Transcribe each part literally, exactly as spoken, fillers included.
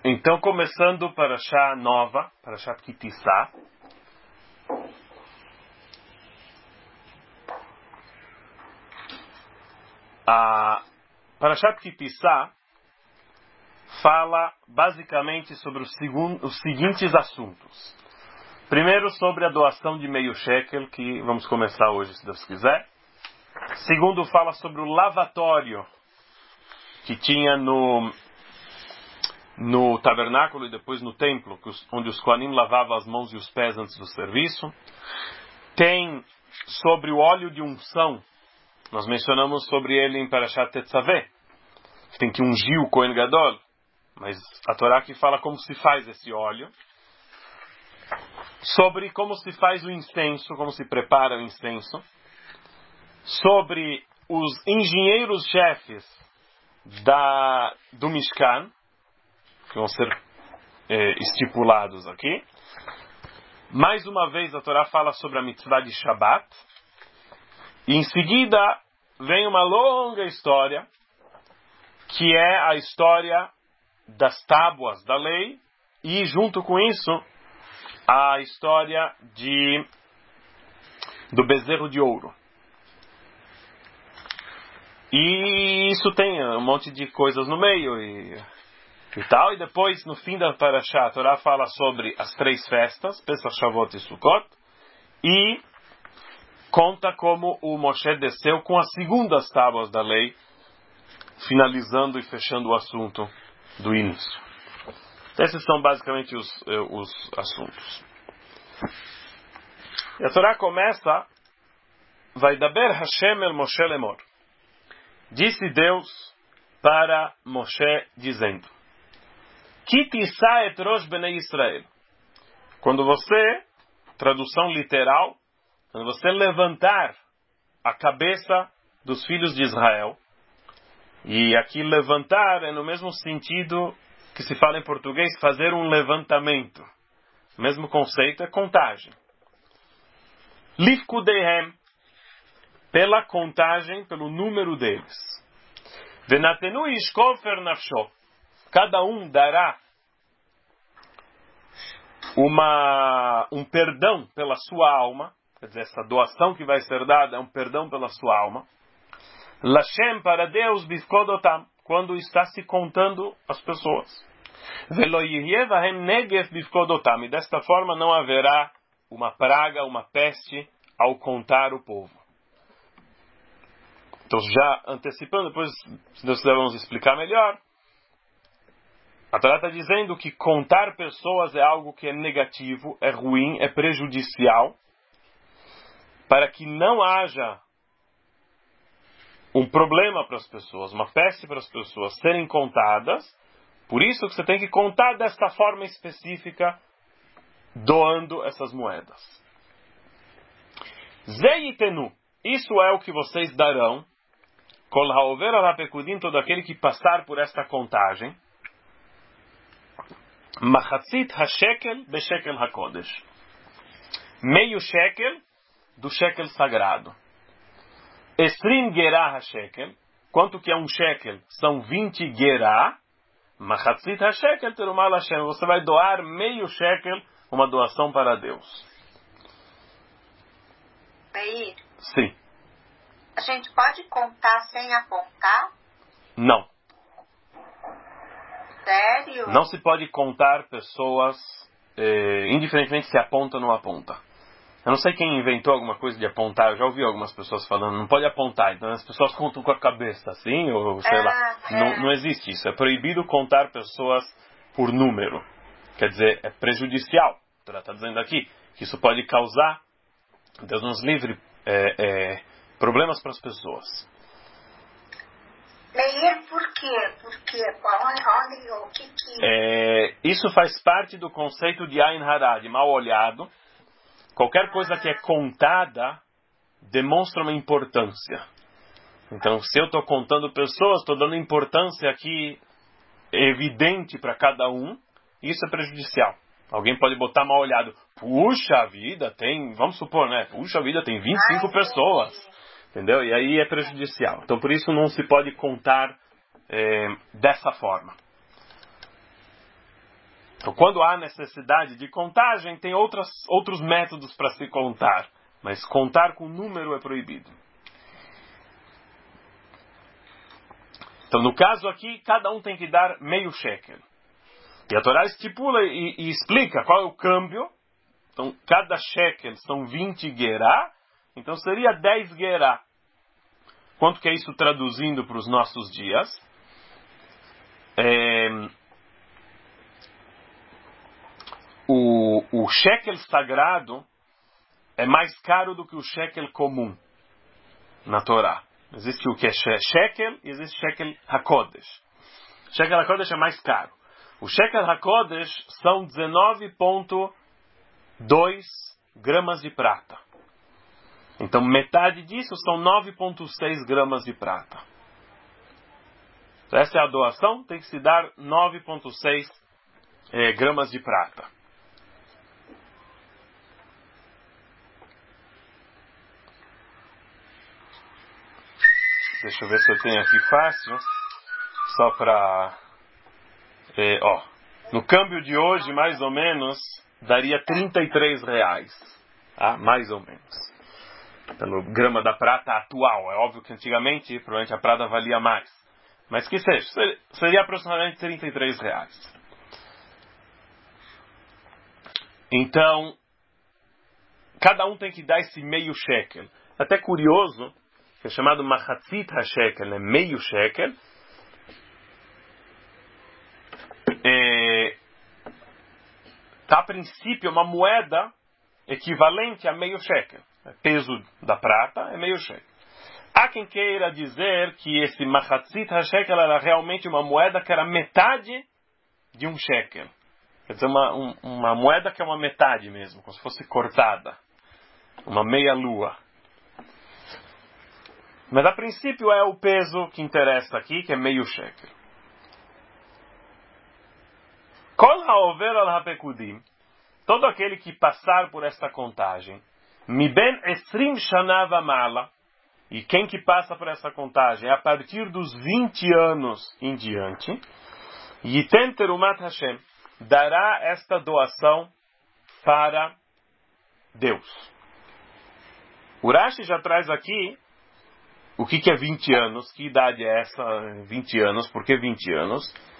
Então, começando Parashá nova, Parashat Ki Tisa. A Parashat Ki Tisa fala basicamente sobre os, segun, os seguintes assuntos. Primeiro, sobre a doação de meio shekel, que vamos começar hoje, se Deus quiser. Segundo, fala sobre o lavatório que tinha no... no tabernáculo e depois no templo, onde os Kohanim lavavam as mãos e os pés antes do serviço. Tem sobre o óleo de unção, nós mencionamos sobre ele em Parashat Tetzaveh, que tem que ungir o Kohen Gadol, mas a Torá aqui fala como se faz esse óleo. Sobre como se faz o incenso, como se prepara o incenso. Sobre os engenheiros-chefes da, do Mishkan, que vão ser eh, estipulados aqui. Mais uma vez a Torá fala sobre a mitzvah de Shabbat. E em seguida vem uma longa história, que é a história das tábuas da lei, e junto com isso a história de, do bezerro de ouro. E isso tem um monte de coisas no meio e... e tal, e depois, no fim da Parashá, a Torá fala sobre as três festas, Pesach, Shavuot e Sukkot, e conta como o Moshe desceu com as segundas tábuas da lei, finalizando e fechando o assunto do início. Esses são basicamente os, os assuntos. E a Torá começa, Vaidaber Hashem el Moshe lemor. Disse Deus para Moshe, dizendo, Ki tisa et rosh bnei Israel. Quando você, tradução literal, quando você levantar a cabeça dos filhos de Israel, e aqui levantar é no mesmo sentido que se fala em português, fazer um levantamento. O mesmo conceito é contagem. Lifkudehem, pela contagem, pelo número deles. Venatenu ishkofer nafsho. Cada um dará uma, um perdão pela sua alma, quer dizer, essa doação que vai ser dada é um perdão pela sua alma. Lashem, para Deus, bifkodotam, quando está se contando as pessoas. Velo yihyevahem negev bifkodotam, e desta forma não haverá uma praga, uma peste ao contar o povo. Então, já antecipando, depois, se Deus quiser, vamos explicar melhor. A Torá está dizendo que contar pessoas é algo que é negativo, é ruim, é prejudicial, para que não haja um problema para as pessoas, uma peste para as pessoas serem contadas. Por isso que você tem que contar desta forma específica, doando essas moedas. Zeitenu, isso é o que vocês darão, Kol haover al hapekudim, todo aquele que passar por esta contagem, Machatzit hashekel beshekel hakodesh. Meio shekel do shekel sagrado. Esrim gerah hashekel. Quanto que é um shekel? São vinte gerah. Machatzit hashekel terumah Hashem. Você vai doar meio shekel, uma doação para Deus. Meir? Sim. A gente pode contar sem apontar? Não. Sério? Não se pode contar pessoas, eh, indiferentemente se aponta ou não aponta. Eu não sei quem inventou alguma coisa de apontar, eu já ouvi algumas pessoas falando, não pode apontar, então as pessoas contam com a cabeça, assim, ou sei ah, lá. É. Não, não existe isso, é proibido contar pessoas por número. Quer dizer, é prejudicial. A Torá está dizendo aqui que isso pode causar, Deus nos livre, é, é, problemas para as pessoas. Meir, por quê? Por quê? Olha, o que que... É, isso faz parte do conceito de Ain Hara, de mal olhado. Qualquer coisa que é contada demonstra uma importância. Então, se eu estou contando pessoas, estou dando importância aqui evidente para cada um, isso é prejudicial. Alguém pode botar mal olhado. Puxa vida, tem, vamos supor, né? Puxa vida, tem vinte e cinco pessoas. Entendeu? E aí é prejudicial. Então, por isso não se pode contar é, dessa forma. Então, quando há necessidade de contagem, tem outras, outros métodos para se contar. Mas contar com número é proibido. Então, no caso aqui, cada um tem que dar meio shekel. E a Torá estipula e, e explica qual é o câmbio. Então, cada shekel são vinte gerá. Então, seria dez gerá. Quanto que é isso traduzindo para os nossos dias? É, o, o shekel sagrado é mais caro do que o shekel comum na Torá. Existe o que é shekel e existe shekel hakodesh. Shekel hakodesh é mais caro. O shekel hakodesh são dezenove vírgula dois gramas de prata. Então metade disso são nove vírgula seis gramas de prata. Essa é a doação, tem que se dar nove vírgula seis eh, gramas de prata. Deixa eu ver se eu tenho aqui fácil. Só para... É, ó, no câmbio de hoje, mais ou menos, daria trinta e três reais. Tá? Mais ou menos. Pelo grama da prata atual. É óbvio que antigamente, provavelmente a prata valia mais. Mas que seja, seria aproximadamente trinta e três reais. Então, cada um tem que dar esse meio shekel. Até curioso, que é chamado machatzit ha-shekel, né? Meio shekel. É, tá, a princípio, uma moeda equivalente a meio shekel. O peso da prata é meio shekel. Há quem queira dizer que esse machatzit ha-shekel era realmente uma moeda que era metade de um shekel. Quer dizer, uma, um, uma moeda que é uma metade mesmo, como se fosse cortada. Uma meia-lua. Mas a princípio é o peso que interessa aqui, que é meio shekel. Kol ha'over al ha'pekudim, todo aquele que passar por esta contagem, mi ben esrim shana vamala, e quem que passa por essa contagem a partir dos vinte anos em diante, yiten terumat Hashem, dará esta doação para Deus. O Rashi já traz aqui o que, que é vinte anos, que idade é essa, vinte anos, por que vinte anos?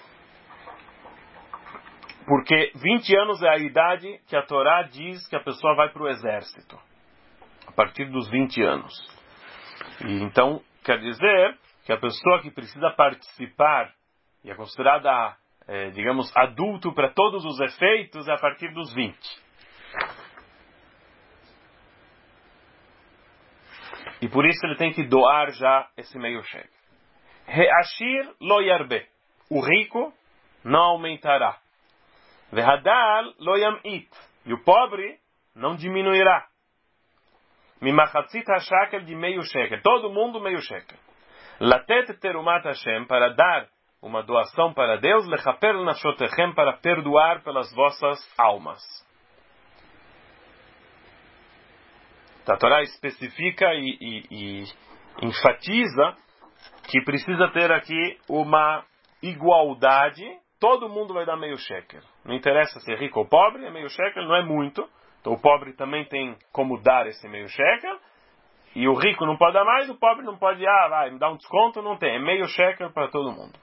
Porque vinte anos é a idade que a Torá diz que a pessoa vai para o exército. A partir dos vinte anos. E então, quer dizer que a pessoa que precisa participar e é considerada, é, digamos, adulto para todos os efeitos é a partir dos vinte. E por isso ele tem que doar já esse meio shekel. Reashir lo yarbe. O rico não aumentará. Vehadal lo yamit. E o pobre não diminuirá. Mimachatzit ha-shekel de meio shekel. Todo mundo meio shekel. Latet terumat Hashem, para dar uma doação para Deus, lechaper nafshotechem, para perdoar pelas vossas almas. A Torá especifica e, e, e enfatiza que precisa ter aqui uma igualdade. Todo mundo vai dar meio shekel. Não interessa se é rico ou pobre, é meio shekel, não é muito. Então o pobre também tem como dar esse meio shekel. E o rico não pode dar mais, o pobre não pode, ah, vai, me dá um desconto, não tem. É meio shekel para todo mundo.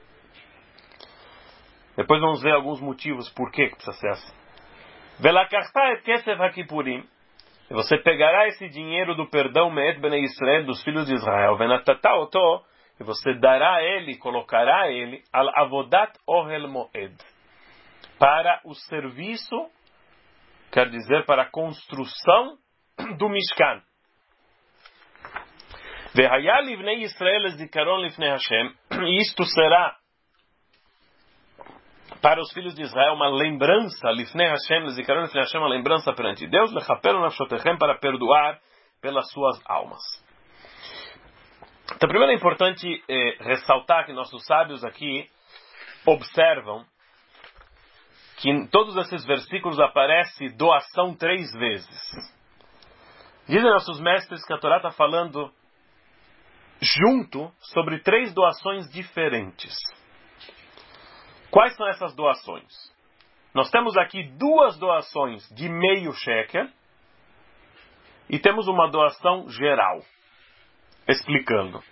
Depois vamos ver alguns motivos por que precisa ser assim. Velakarta et kesef hakipurim. Você pegará esse dinheiro do perdão me'et bnei Israel, dos filhos de Israel, venatata oto, e você dará ele, colocará ele, al avodat ohel moed, para o serviço, quer dizer, para a construção do Mishkan. Vehaya livnei Israel zikaron lifnei Hashem, e isto será para os filhos de Israel uma lembrança, lifnei Hashem, zikaron lifnei Hashem, uma lembrança perante Deus, lechaper nafshotechem, para perdoar pelas suas almas. Então, primeiro é importante eh, ressaltar que nossos sábios aqui observam que em todos esses versículos aparece doação três vezes. Dizem nossos mestres que a Torá está falando junto sobre três doações diferentes. Quais são essas doações? Nós temos aqui duas doações de meio shekel e temos uma doação geral. Explicando.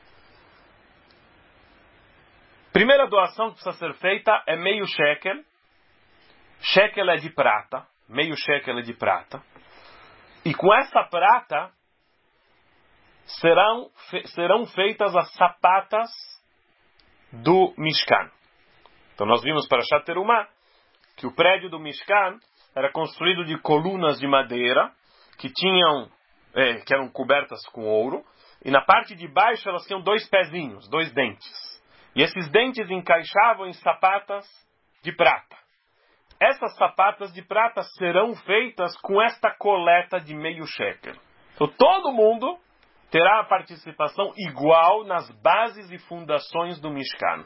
Primeira doação que precisa ser feita é meio shekel. Shekel é de prata. Meio shekel é de prata. E com essa prata serão, fe, serão feitas as sapatas do Mishkan. Então nós vimos para Parashat Terumah que o prédio do Mishkan era construído de colunas de madeira que tinham, é, que eram cobertas com ouro, e na parte de baixo elas tinham dois pezinhos, dois dentes. E esses dentes encaixavam em sapatas de prata. Essas sapatas de prata serão feitas com esta coleta de meio shekel. Então todo mundo terá a participação igual nas bases e fundações do Mishkan.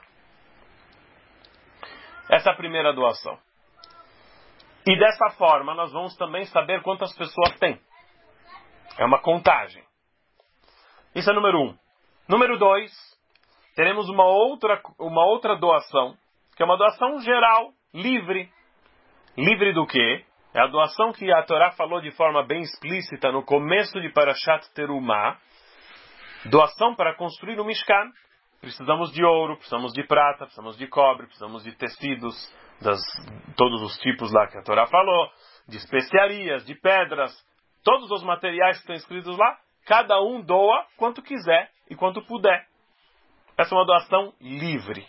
Essa é a primeira doação. E dessa forma nós vamos também saber quantas pessoas tem. É uma contagem. Isso é número um. Número dois, teremos uma outra, uma outra doação, que é uma doação geral, livre. Livre do quê? É a doação que a Torá falou de forma bem explícita no começo de Parashat Terumah. Doação para construir o Mishkan. Precisamos de ouro, precisamos de prata, precisamos de cobre, precisamos de tecidos, das, todos os tipos lá que a Torá falou, de especiarias, de pedras, todos os materiais que estão escritos lá, cada um doa quanto quiser e quanto puder. Essa é uma doação livre.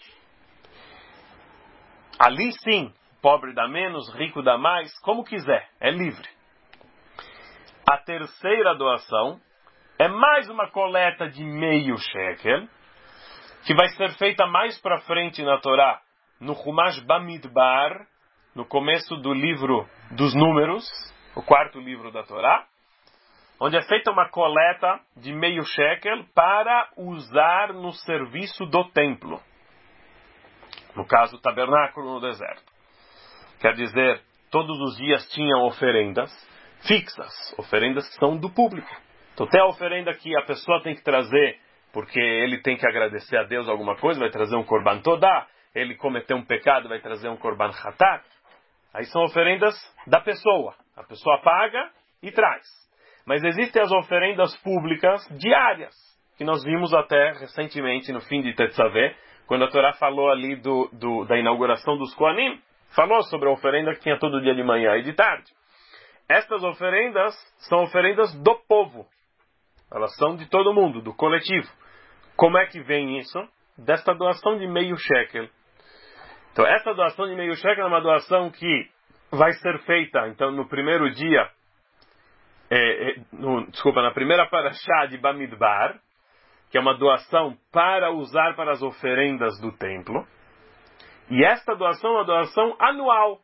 Ali sim, pobre dá menos, rico dá mais, como quiser, é livre. A terceira doação é mais uma coleta de meio shekel, que vai ser feita mais para frente na Torá, no Chumash Bamidbar, no começo do livro dos Números, o quarto livro da Torá, onde é feita uma coleta de meio shekel para usar no serviço do templo. No caso, o tabernáculo no deserto. Quer dizer, todos os dias tinham oferendas fixas, oferendas que são do público. Então tem a oferenda que a pessoa tem que trazer, porque ele tem que agradecer a Deus alguma coisa, vai trazer um korban todá, ele cometeu um pecado, vai trazer um korban hatat. Aí são oferendas da pessoa. A pessoa paga e traz. Mas existem as oferendas públicas diárias, que nós vimos até recentemente no fim de Tetzaveh, quando a Torá falou ali do, do, da inauguração dos Kohanim, falou sobre a oferenda que tinha todo dia de manhã e de tarde. Estas oferendas são oferendas do povo. Elas são de todo mundo, do coletivo. Como é que vem isso? Desta doação de meio shekel. Então, essa doação de meio shekel é uma doação que vai ser feita, então, no primeiro dia, é, é, no, desculpa, na primeira parashá de Bamidbar, que é uma doação para usar para as oferendas do templo. E esta doação é uma doação anual.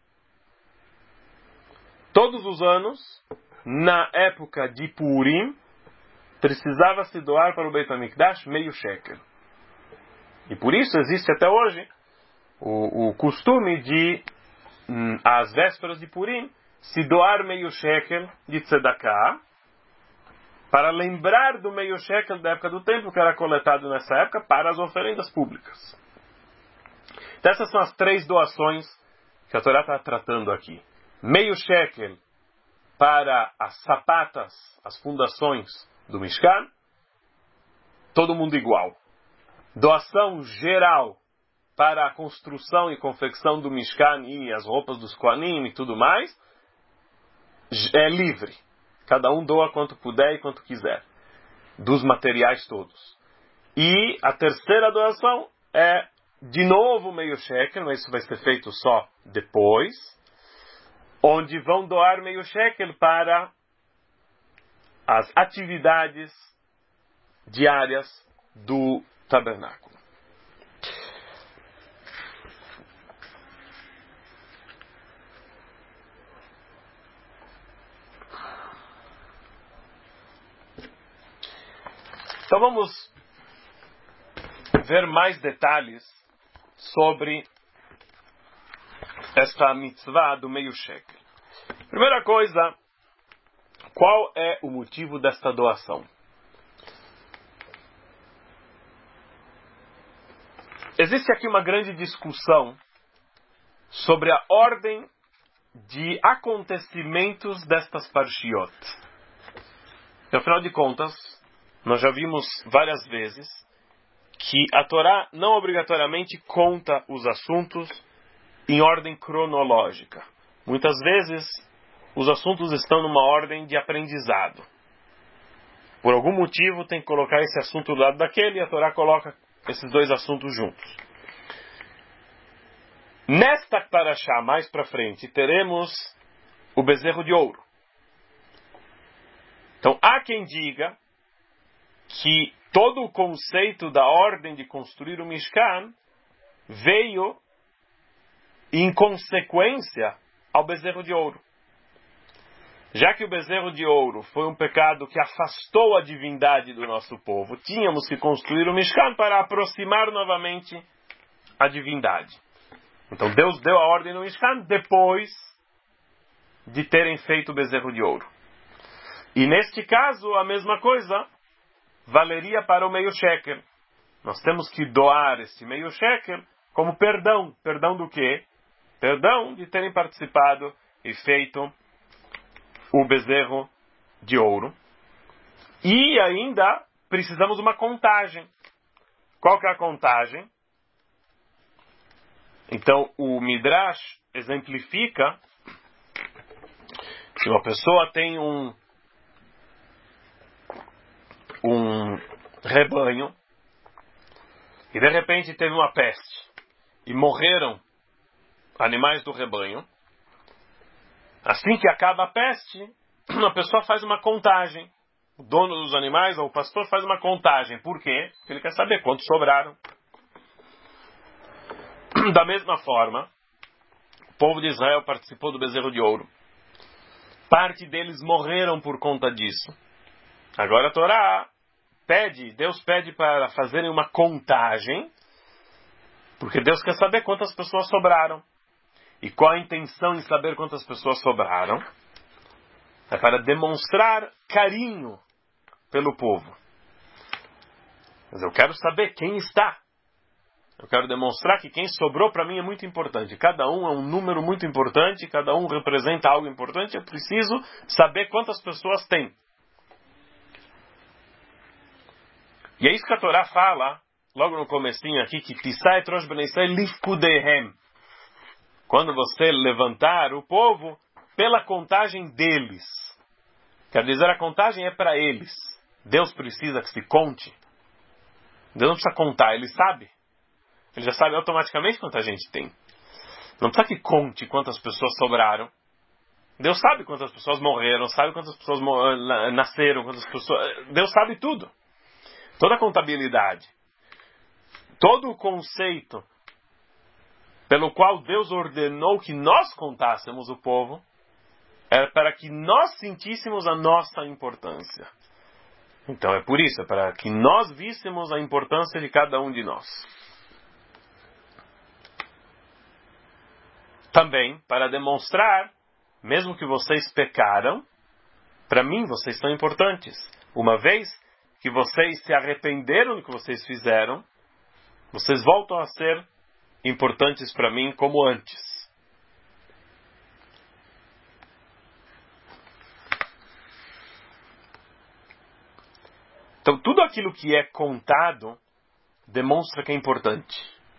Todos os anos, na época de Purim, precisava se doar para o Beit HaMikdash meio shekel. E por isso existe até hoje o, o costume de, hum, às vésperas de Purim, se doar meio shekel de tzedakah, para lembrar do meio shekel da época do templo, que era coletado nessa época, para as oferendas públicas. Então essas são as três doações que a Torá está tratando aqui. Meio shekel para as sapatas, as fundações do Mishkan, todo mundo igual. Doação geral para a construção e confecção do Mishkan e as roupas dos Kohanim e tudo mais, é livre. Cada um doa quanto puder e quanto quiser, dos materiais todos. E a terceira doação é, de novo, meio shekel, mas isso vai ser feito só depois, onde vão doar meio shekel para as atividades diárias do tabernáculo. Então vamos ver mais detalhes sobre esta mitzvah do meio shekel. Primeira coisa, qual é o motivo desta doação? Existe aqui uma grande discussão sobre a ordem de acontecimentos destas parshiot. E, afinal de contas, nós já vimos várias vezes que a Torá não obrigatoriamente conta os assuntos em ordem cronológica. Muitas vezes, os assuntos estão numa ordem de aprendizado. Por algum motivo, tem que colocar esse assunto do lado daquele, e a Torá coloca esses dois assuntos juntos. Nesta parashá, mais para frente, teremos o bezerro de ouro. Então, há quem diga que todo o conceito da ordem de construir o Mishkan veio em consequência ao bezerro de ouro. Já que o bezerro de ouro foi um pecado que afastou a divindade do nosso povo, tínhamos que construir o Mishkan para aproximar novamente a divindade. Então Deus deu a ordem no Mishkan depois de terem feito o bezerro de ouro. E neste caso, a mesma coisa valeria para o meio shekel. Nós temos que doar esse meio shekel como perdão. Perdão do quê? Perdão de terem participado e feito o bezerro de ouro. E ainda precisamos de uma contagem. Qual que é a contagem? Então, o Midrash exemplifica que uma pessoa tem um, um rebanho e de repente teve uma peste e morreram animais do rebanho. Assim que acaba a peste, a pessoa faz uma contagem. O dono dos animais ou o pastor faz uma contagem. Por quê? Porque ele quer saber quantos sobraram. Da mesma forma, o povo de Israel participou do bezerro de ouro. Parte deles morreram por conta disso. Agora a Torá pede, Deus pede para fazerem uma contagem, porque Deus quer saber quantas pessoas sobraram. E qual a intenção em saber quantas pessoas sobraram? É para demonstrar carinho pelo povo. Mas eu quero saber quem está. Eu quero demonstrar que quem sobrou para mim é muito importante. Cada um é um número muito importante, cada um representa algo importante. Eu preciso saber quantas pessoas tem. E é isso que a Torá fala, logo no comecinho aqui, que Tisai Trosh Bnei Israel Lifkudehem. Quando você levantar o povo pela contagem deles. Quer dizer, a contagem é para eles. Deus precisa que se conte. Deus não precisa contar, Ele sabe. Ele já sabe automaticamente quanta gente tem. Não precisa que conte quantas pessoas sobraram. Deus sabe quantas pessoas morreram, sabe quantas pessoas nasceram, quantas pessoas... Deus sabe tudo. Toda a contabilidade. Todo o conceito pelo qual Deus ordenou que nós contássemos o povo, era para que nós sentíssemos a nossa importância. Então é por isso, é para que nós víssemos a importância de cada um de nós. Também para demonstrar, mesmo que vocês pecaram, para mim vocês são importantes. Uma vez que vocês se arrependeram do que vocês fizeram, vocês voltam a ser importantes para mim como antes. Então, tudo aquilo que é contado demonstra que é importante.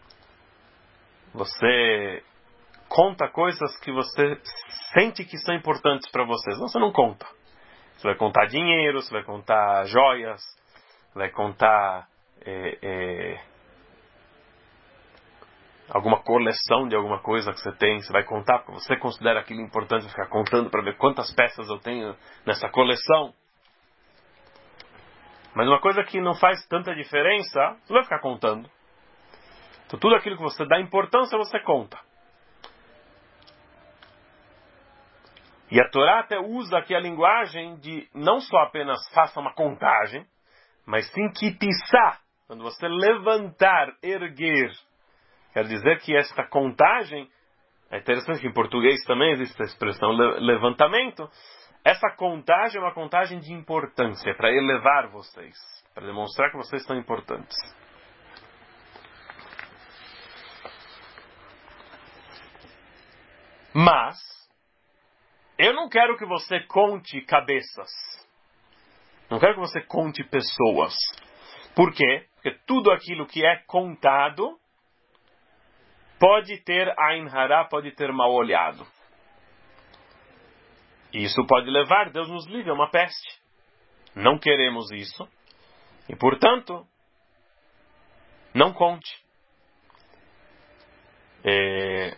Você conta coisas que você sente que são importantes para vocês. Não, você não conta. Você vai contar dinheiro, você vai contar joias, vai contar é, é, alguma coleção de alguma coisa que você tem. Você vai contar porque você considera aquilo importante, ficar contando para ver quantas peças eu tenho nessa coleção. Mas uma coisa que não faz tanta diferença, você vai ficar contando. Então tudo aquilo que você dá importância, você conta. E a Torá até usa aqui a linguagem de não só apenas faça uma contagem, mas sim kitissá, quando você levantar, erguer. Quer dizer que esta contagem, é interessante que em português também existe a expressão levantamento, essa contagem é uma contagem de importância, para elevar vocês, para demonstrar que vocês são importantes. Mas eu não quero que você conte cabeças. Não quero que você conte pessoas. Por quê? Porque tudo aquilo que é contado pode ter Ain Hara, pode ter mal olhado. Isso pode levar, Deus nos livre, a uma peste. Não queremos isso. E, portanto, não conte. É...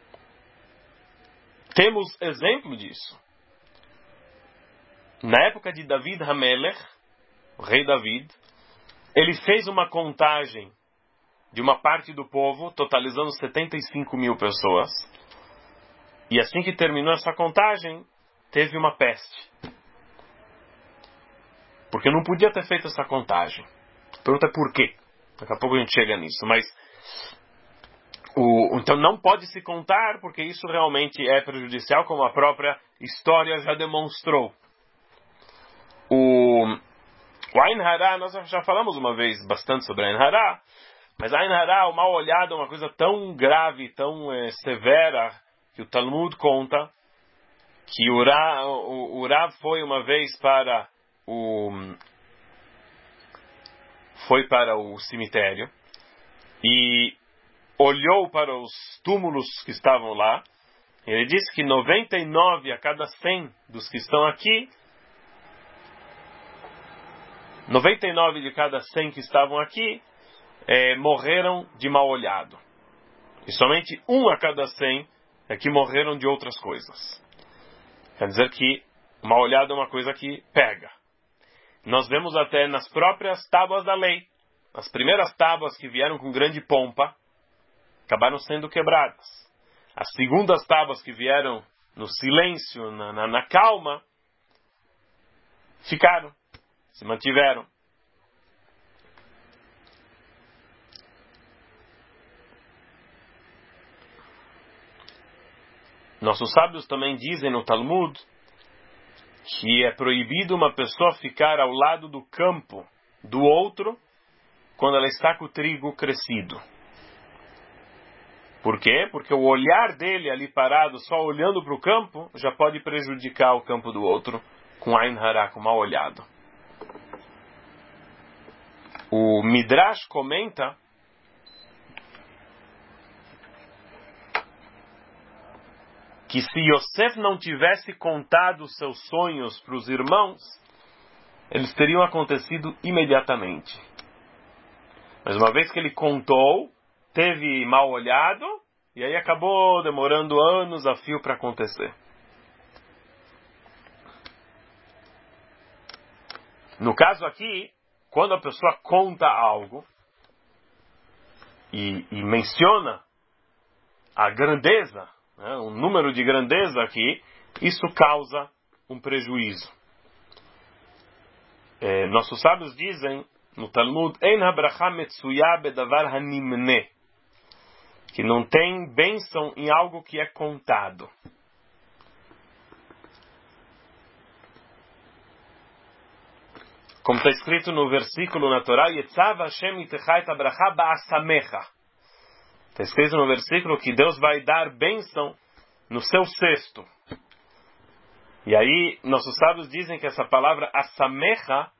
Temos exemplo disso. Na época de David Hamelech, o rei David, ele fez uma contagem de uma parte do povo, totalizando setenta e cinco mil pessoas. E assim que terminou essa contagem, teve uma peste. Porque não podia ter feito essa contagem. A pergunta é por quê? Daqui a pouco a gente chega nisso. Mas, o, então não pode se contar, porque isso realmente é prejudicial, como a própria história já demonstrou. O, o Ain Hara, nós já falamos uma vez bastante sobre Ain Hara, mas Ain Hara, o mal olhado, é uma coisa tão grave, tão é, severa, que o Talmud conta, que o Rav, o, o Rav foi uma vez para o foi para o cemitério e olhou para os túmulos que estavam lá. Ele disse que noventa e nove a cada cem dos que estão aqui, noventa e nove de cada cem que estavam aqui é, morreram de mal olhado. E somente um a cada cem é que morreram de outras coisas. Quer dizer que o mal olhado é uma coisa que pega. Nós vemos até nas próprias tábuas da lei. As primeiras tábuas que vieram com grande pompa acabaram sendo quebradas. As segundas tábuas que vieram no silêncio, na, na, na calma, ficaram, se mantiveram. Nossos sábios também dizem no Talmud que é proibido uma pessoa ficar ao lado do campo do outro quando ela está com o trigo crescido. Por quê? Porque o olhar dele ali parado, só olhando para o campo, já pode prejudicar o campo do outro com Ain Hara, com mal olhado. O Midrash comenta que se Yosef não tivesse contado os seus sonhos para os irmãos, eles teriam acontecido imediatamente. Mas uma vez que ele contou, teve mal olhado, e aí acabou demorando anos a fio para acontecer. No caso aqui, quando a pessoa conta algo e, e menciona a grandeza, né, o número de grandeza aqui, isso causa um prejuízo. É, nossos sábios dizem no Talmud, Ein habracha metsuya bedavar hanimne, que não tem bênção em algo que é contado. Como está escrito no versículo na Torá, Yetzav Hashem itechai et habracha ba'asamecha. Está escrito no versículo que Deus vai dar bênção no seu cesto. E aí, nossos sábios dizem que essa palavra asamecha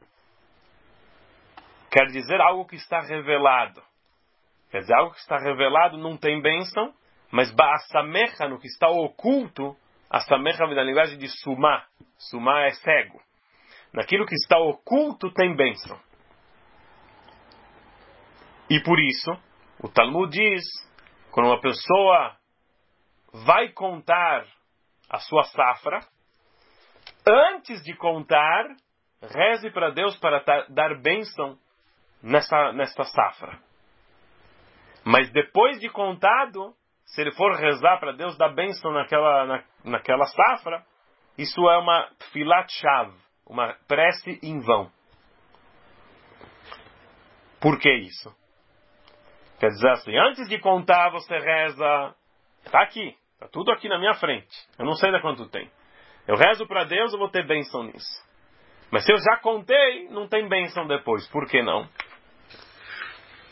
quer dizer algo que está revelado. Quer dizer, algo que está revelado não tem bênção, mas ba'asamecha, no que está oculto, asamecha vem da linguagem de sumá. Sumá é cego. Naquilo que está oculto tem bênção. E por isso, o Talmud diz, quando uma pessoa vai contar a sua safra, antes de contar, reze para Deus para dar bênção nessa, nessa safra. Mas depois de contado, se ele for rezar para Deus dar bênção naquela, na, naquela safra, isso é uma tfilat shav, uma prece em vão. Por que isso? Quer dizer assim, antes de contar você reza, está aqui, está tudo aqui na minha frente, eu não sei ainda quanto tem. Eu rezo para Deus, eu vou ter bênção nisso. Mas se eu já contei, não tem bênção depois, por que não?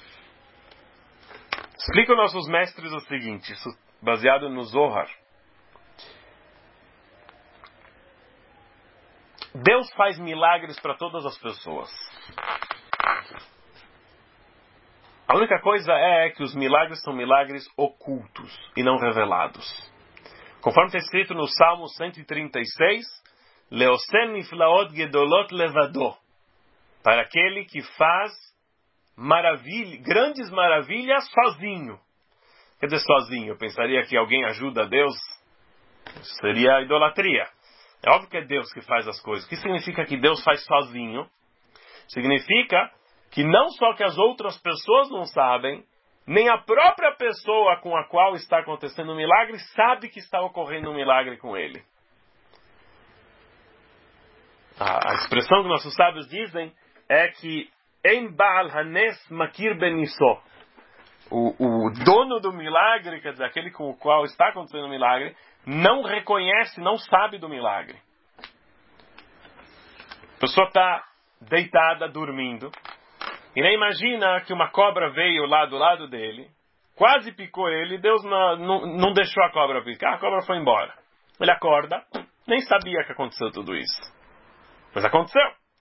Explica aos nossos mestres o seguinte, isso baseado no Zohar. Deus faz milagres para todas as pessoas. A única coisa é que os milagres são milagres ocultos e não revelados. Conforme está escrito no Salmo cento e trinta e seis, Leosen niflaot gedolot levado, para aquele que faz maravilha, grandes maravilhas sozinho. Quer dizer, sozinho, eu pensaria que alguém ajuda a Deus, isso seria idolatria. É óbvio que é Deus que faz as coisas. O que significa que Deus faz sozinho? Significa que não só que as outras pessoas não sabem, nem a própria pessoa com a qual está acontecendo o milagre sabe que está ocorrendo um milagre com ele. A, a expressão que nossos sábios dizem é que Ein Baal Hanes Makir Benisso. O, o dono do milagre, quer dizer, aquele com o qual está acontecendo o milagre, não reconhece, não sabe do milagre. A pessoa está deitada, dormindo, e nem imagina que uma cobra veio lá do lado dele, quase picou ele, Deus não, não, não deixou a cobra picar, a cobra foi embora. Ele acorda, nem sabia que aconteceu tudo isso. Mas aconteceu.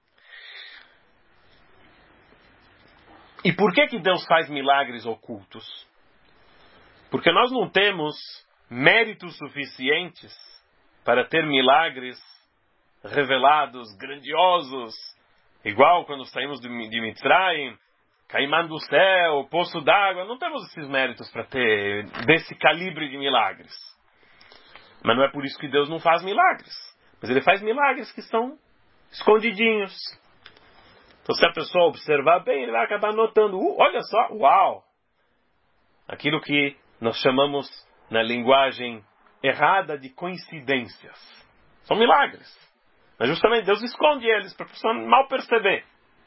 E por que que Deus faz milagres ocultos? Porque nós não temos méritos suficientes para ter milagres revelados, grandiosos, igual quando saímos de Mitzrayim, caimando do céu, poço d'água. Não temos esses méritos para ter desse calibre de milagres. Mas não é por isso que Deus não faz milagres. Mas Ele faz milagres que são escondidinhos. Então, se a pessoa observar bem, ele vai acabar notando, uh, olha só, uau! Aquilo que nós chamamos, na linguagem errada, de coincidências. São milagres. Mas justamente Deus esconde eles para a pessoa mal perceber.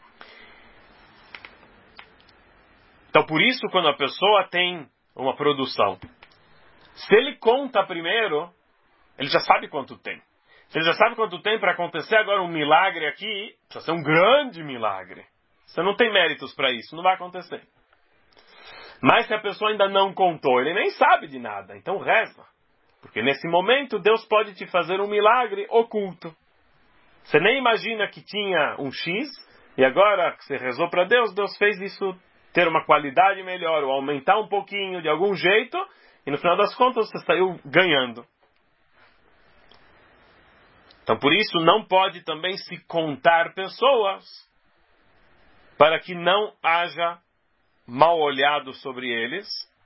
Então, por isso, quando a pessoa tem uma produção, se ele conta primeiro, ele já sabe quanto tem. Se ele já sabe quanto tem para acontecer agora um milagre aqui, precisa ser um grande milagre. Você não tem méritos para isso, não vai acontecer. Mas se a pessoa ainda não contou, ele nem sabe de nada, então reza. Porque nesse momento Deus pode te fazer um milagre oculto. Você nem imagina que tinha um X, e agora que você rezou para Deus, Deus fez isso ter uma qualidade melhor, ou aumentar um pouquinho de algum jeito, e no final das contas você saiu ganhando. Então, por isso, não pode também se contar pessoas para que não haja mal olhado sobre eles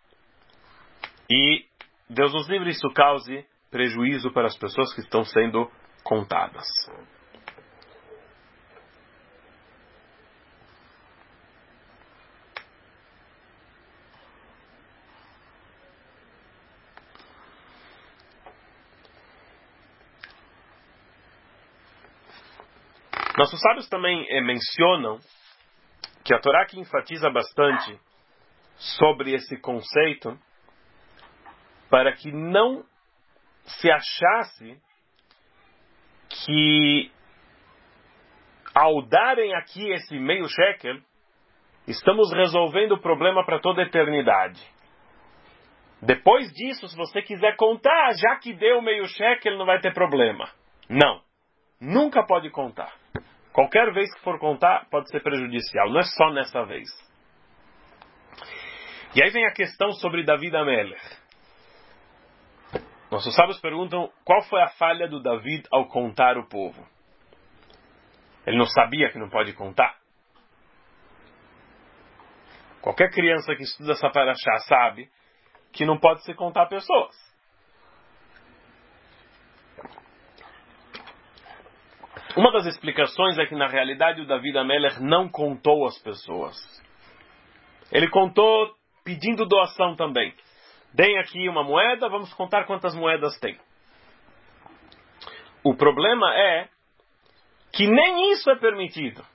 e Deus nos livre, isso cause prejuízo para as pessoas que estão sendo contadas. Nossos sábios também eh, mencionam que a Torá aqui enfatiza bastante sobre esse conceito para que não se achasse que ao darem aqui esse meio shekel, estamos resolvendo o problema para toda a eternidade. Depois disso, se você quiser contar, já que deu meio shekel, não vai ter problema. Não. Nunca pode contar. Qualquer vez que for contar, pode ser prejudicial. Não é só nessa vez. E aí vem a questão sobre David Amelech. Nossos sábios perguntam qual foi a falha do David ao contar o povo. Ele não sabia que não pode contar? Qualquer criança que estuda essa parashá sabe que não pode se contar pessoas. Uma das explicações é que, na realidade, o David Amelech não contou as pessoas. Ele contou pedindo doação também. Deem aqui uma moeda, vamos contar quantas moedas tem. O problema é que nem isso é permitido.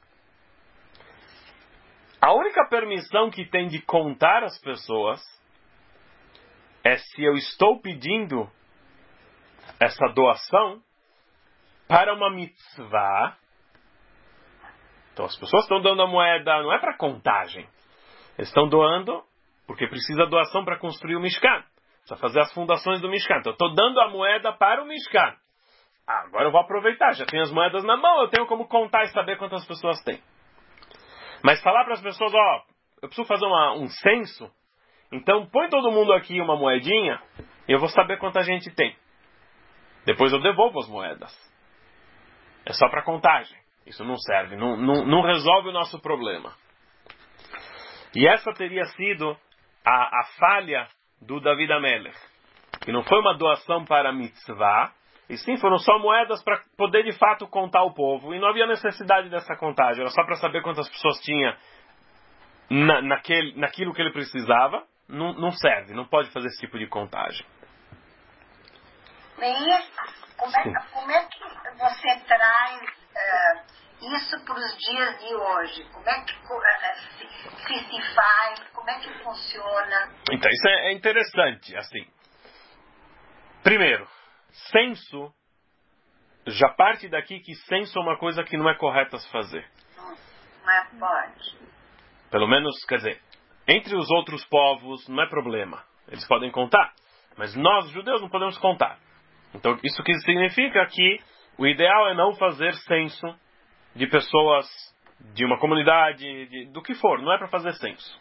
A única permissão que tem de contar as pessoas é se eu estou pedindo essa doação para uma mitzvah. Então as pessoas estão dando a moeda, não é para contagem. Eles estão doando porque precisa doação para construir o Mishkan. Precisa fazer as fundações do Mishkan. Então eu estou dando a moeda para o Mishkan. Ah, agora eu vou aproveitar, já tenho as moedas na mão, eu tenho como contar e saber quantas pessoas tem. Mas falar para as pessoas, ó, eu preciso fazer uma, um censo, então põe todo mundo aqui uma moedinha e eu vou saber quanta gente tem. Depois eu devolvo as moedas. É só para contagem. Isso não serve, não, não, não resolve o nosso problema. E essa teria sido a, a falha do David Amelech. Que não foi uma doação para mitzvah, e sim foram só moedas para poder de fato contar o povo. E não havia necessidade dessa contagem, era só para saber quantas pessoas tinha na, naquele, naquilo que ele precisava. Não, não serve, não pode fazer esse tipo de contagem. Bem, como é, como é que você traz uh, isso para os dias de hoje? Como é que uh, se, se se faz? Como é que funciona? Então, isso é, é interessante, assim. Primeiro, censo, já parte daqui que censo é uma coisa que não é correta se fazer. Não, não é pode. Pelo menos, quer dizer, entre os outros povos não é problema. Eles podem contar, mas nós, judeus, não podemos contar. Então, isso que significa que o ideal é não fazer censo de pessoas de uma comunidade, de, do que for, não é para fazer censo.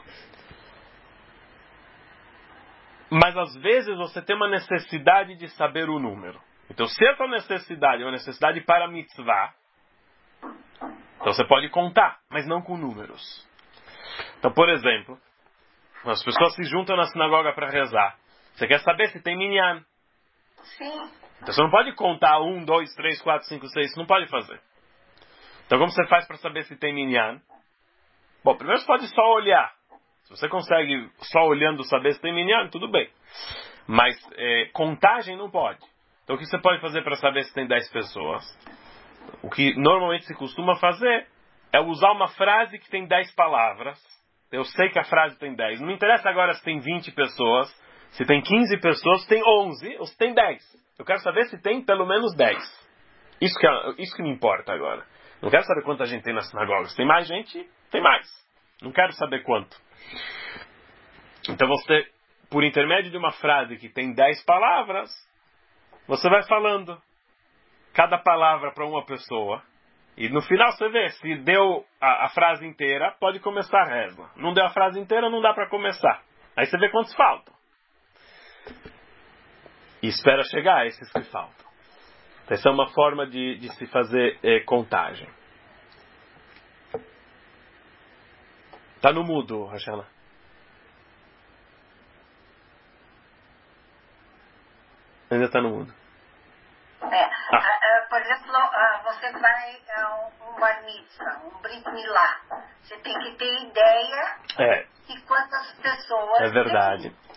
Mas às vezes você tem uma necessidade de saber o número. Então, se essa necessidade é uma necessidade para mitzvah, então você pode contar, mas não com números. Então, por exemplo, as pessoas se juntam na sinagoga para rezar. Você quer saber se tem minyan? Sim. Então você não pode contar um, dois, três, quatro, cinco, seis. Você não pode fazer. Então como você faz para saber se tem minyan? Bom, primeiro você pode só olhar. Se você consegue só olhando saber se tem minyan, tudo bem. Mas é, contagem não pode. Então o que você pode fazer para saber se tem dez pessoas? O que normalmente se costuma fazer é usar uma frase que tem dez palavras. Eu sei que a frase tem dez. Não me interessa agora se tem vinte pessoas, se tem quinze pessoas, se tem onze ou se tem dez. Eu quero saber se tem pelo menos dez. Isso que, é, isso que me importa agora. Não quero saber quanta gente tem na sinagoga. Se tem mais gente, tem mais. Não quero saber quanto. Então você, por intermédio de uma frase que tem dez palavras, você vai falando cada palavra para uma pessoa. E no final você vê, se deu a, a frase inteira, pode começar a reza. Não deu a frase inteira, não dá para começar. Aí você vê quantos faltam. E espera chegar a esses que faltam. Essa é uma forma de, de se fazer eh, contagem. Está no mudo, Rachela. Ainda está no mudo. É, Ah. uh, uh, por exemplo, uh, você vai a uh, um bar mitzvah, um brit milá. Você tem que ter ideia É. de quantas pessoas É verdade. tem.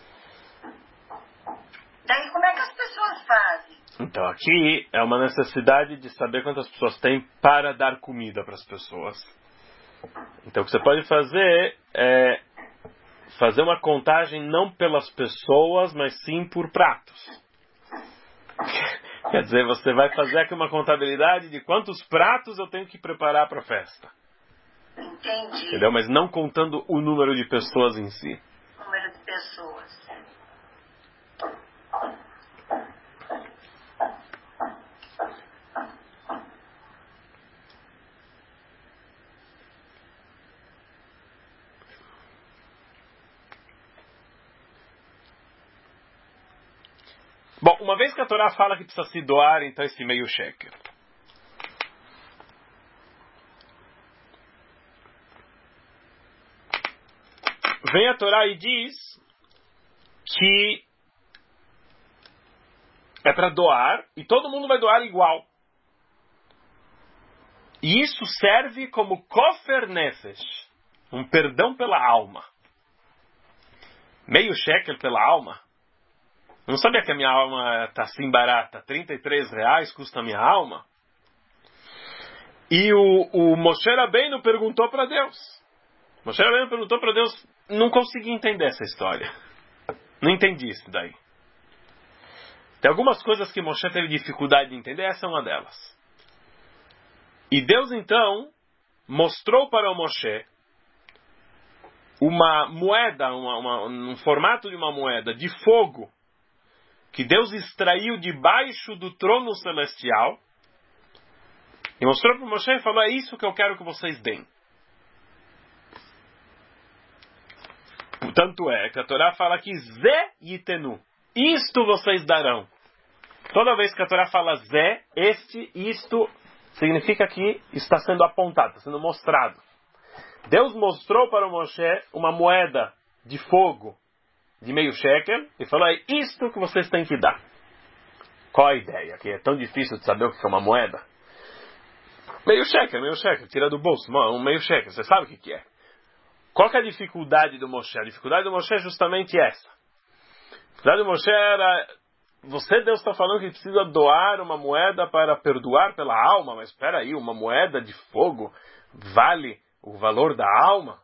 Daí como é que as pessoas fazem? Então aqui é uma necessidade de saber quantas pessoas tem para dar comida para as pessoas. Então o que você pode fazer é fazer uma contagem não pelas pessoas, mas sim por pratos. Quer dizer, você vai fazer aqui uma contabilidade de quantos pratos eu tenho que preparar para a festa. Entendi. Entendeu? Mas não contando o número de pessoas em si. Número de pessoas. Bom, uma vez que a Torá fala que precisa se doar, então esse meio shekel. Vem a Torá e diz que é para doar e todo mundo vai doar igual. E isso serve como kofer nefesh, um perdão pela alma. Meio shekel pela alma. Não sabia que a minha alma está assim barata? trinta e três reais custa a minha alma? E o, o Moshe Rabbeinu perguntou para Deus. Moshe Rabbeinu perguntou para Deus, não consegui entender essa história. Não entendi isso daí. Tem algumas coisas que Moshe teve dificuldade de entender, essa é uma delas. E Deus então mostrou para o Moshe uma moeda, uma, uma, um formato de uma moeda de fogo, que Deus extraiu debaixo do trono celestial e mostrou para Moshe e falou: é isso que eu quero que vocês deem. Tanto é que a Torá fala que Zé Yitenu, isto vocês darão. Toda vez que a Torá fala Zé, este, isto, significa que está sendo apontado, está sendo mostrado. Deus mostrou para o Moshe uma moeda de fogo de meio shekel e falou: é isto que vocês têm que dar. Qual a ideia? Que é tão difícil de saber o que é uma moeda? Meio shekel, meio shekel, tira do bolso, um meio shekel, você sabe o que é. Qual que é a dificuldade do Moshe? A dificuldade do Moshe é justamente essa. A dificuldade do Moshe era: você, Deus, está falando que precisa doar uma moeda para perdoar pela alma, mas espera aí, uma moeda de fogo vale o valor da alma?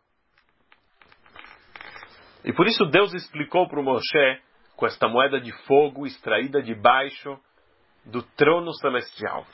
E por isso Deus explicou para o Moshe com esta moeda de fogo extraída debaixo do trono celestial.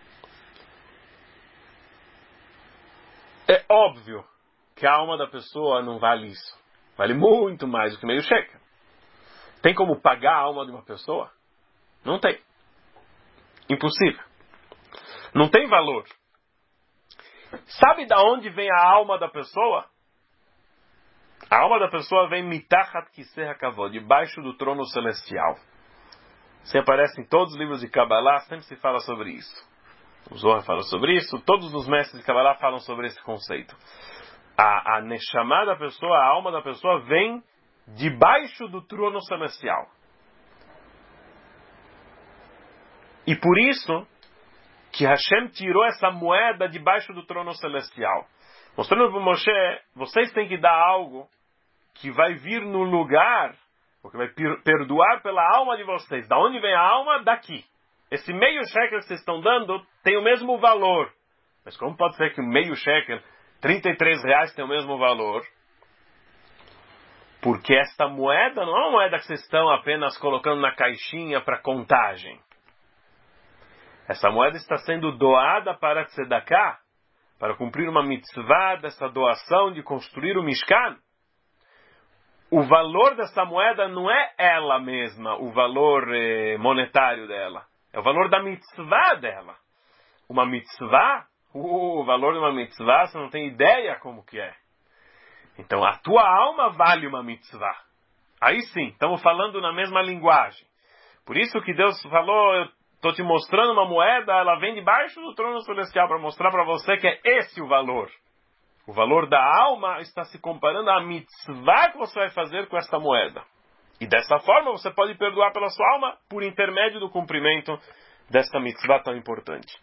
É óbvio que a alma da pessoa não vale isso. Vale muito mais do que meio shekel. Tem como pagar a alma de uma pessoa? Não tem. Impossível. Não tem valor. Sabe de onde vem a alma da pessoa? A alma da pessoa vem mitachat kiseh hakavod, debaixo do trono celestial. Isso aparece em todos os livros de Kabbalah, sempre se fala sobre isso. O Zohar fala sobre isso, todos os mestres de Kabbalah falam sobre esse conceito. A, a neshama da pessoa, a alma da pessoa vem debaixo do trono celestial. E por isso que Hashem tirou essa moeda debaixo do trono celestial, mostrando para Moshe: vocês têm que dar algo que vai vir no lugar, ou que vai perdoar pela alma de vocês. Da onde vem a alma? Daqui. Esse meio shekel que vocês estão dando tem o mesmo valor. Mas como pode ser que o meio shekel, trinta e três reais, tem o mesmo valor? Porque esta moeda não é uma moeda que vocês estão apenas colocando na caixinha para contagem. Essa moeda está sendo doada para tzedakah, para cumprir uma mitzvah dessa doação de construir o Mishkan. O valor dessa moeda não é ela mesma, o valor eh, monetário dela. É o valor da mitzvah dela. Uma mitzvah, uh, o valor de uma mitzvah, você não tem ideia como que é. Então, a tua alma vale uma mitzvah. Aí sim, estamos falando na mesma linguagem. Por isso que Deus falou: eu estou te mostrando uma moeda, ela vem debaixo do trono celestial para mostrar para você que é esse o valor. O valor da alma está se comparando à mitzvah que você vai fazer com esta moeda. E dessa forma você pode perdoar pela sua alma por intermédio do cumprimento desta mitzvah tão importante.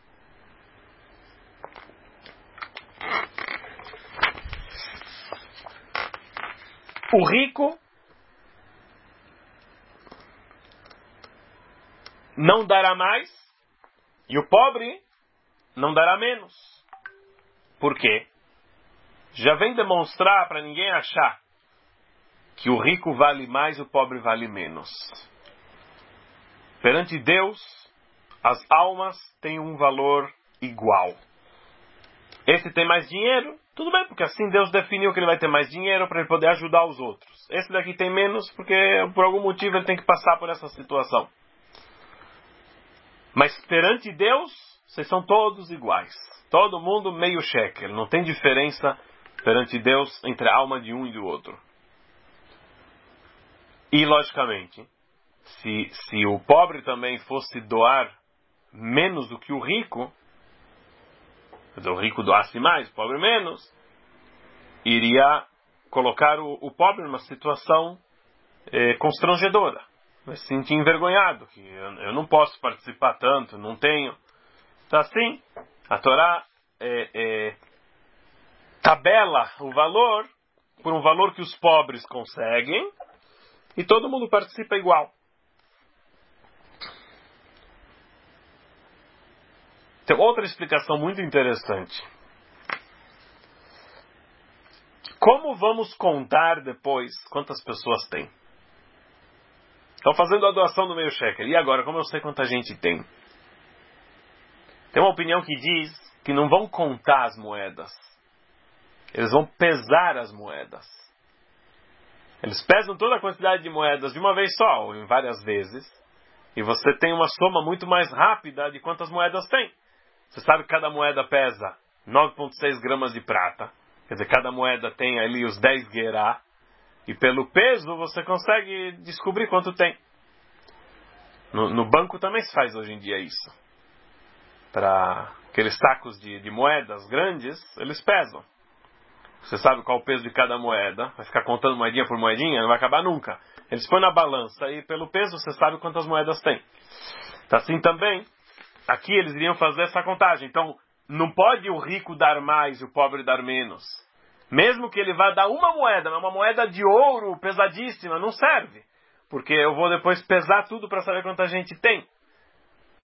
O rico não dará mais e o pobre não dará menos. Por quê? Já vem demonstrar para ninguém achar que o rico vale mais e o pobre vale menos. Perante Deus, as almas têm um valor igual. Esse tem mais dinheiro, tudo bem, porque assim Deus definiu que ele vai ter mais dinheiro para ele poder ajudar os outros. Esse daqui tem menos porque por algum motivo ele tem que passar por essa situação. Mas perante Deus, vocês são todos iguais. Todo mundo meio shekel. Não tem diferença perante Deus entre a alma de um e do outro. E, logicamente, se, se o pobre também fosse doar menos do que o rico, quer dizer, o rico doasse mais, o pobre menos, iria colocar o, o pobre numa situação eh, constrangedora. Vai se sentir envergonhado, que eu, eu não posso participar tanto, não tenho. Então assim, a Torá é, é, tabela o valor por um valor que os pobres conseguem e todo mundo participa igual. Tem outra explicação muito interessante. Como vamos contar depois quantas pessoas tem? Estão fazendo a doação do meio shekel. E agora, como eu sei quanta gente tem? Tem uma opinião que diz que não vão contar as moedas. Eles vão pesar as moedas. Eles pesam toda a quantidade de moedas de uma vez só, ou em várias vezes, e você tem uma soma muito mais rápida de quantas moedas tem. Você sabe que cada moeda pesa nove vírgula seis gramas de prata, quer dizer, cada moeda tem ali os dez gerá, e pelo peso você consegue descobrir quanto tem. No, no banco também se faz hoje em dia isso. Para aqueles sacos de, de moedas grandes, eles pesam. Você sabe qual o peso de cada moeda, vai ficar contando moedinha por moedinha, não vai acabar nunca. Eles põem na balança e pelo peso você sabe quantas moedas tem. Então, assim também, aqui eles iriam fazer essa contagem. Então, não pode o rico dar mais e o pobre dar menos. Mesmo que ele vá dar uma moeda, mas uma moeda de ouro pesadíssima, não serve. Porque eu vou depois pesar tudo para saber quanta gente tem.